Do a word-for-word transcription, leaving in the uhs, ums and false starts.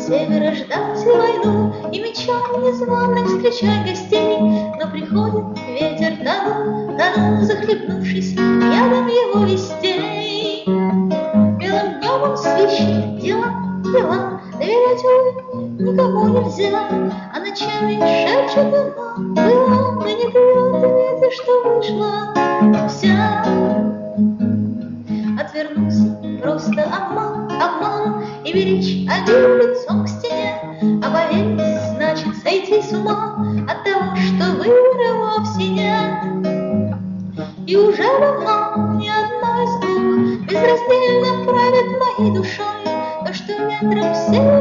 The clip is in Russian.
севера ждать войну и мечом незваных встречать гостей. Но приходит ветер тану, тану, захлебнувшись ядом его вестей. Белым днем он свищет, дела, дела, доверять, увы, никому нельзя, а ночами шепчет она, была, но не дает ветер, что вышла вся. Отвернуться просто обман, обман, и беречь обиду лицом к стене, а поверить значит сойти с ума от того, что выбора вовсе нет. И уже давно ни одно из двух безраздельно правит моей душой, то, что ветром все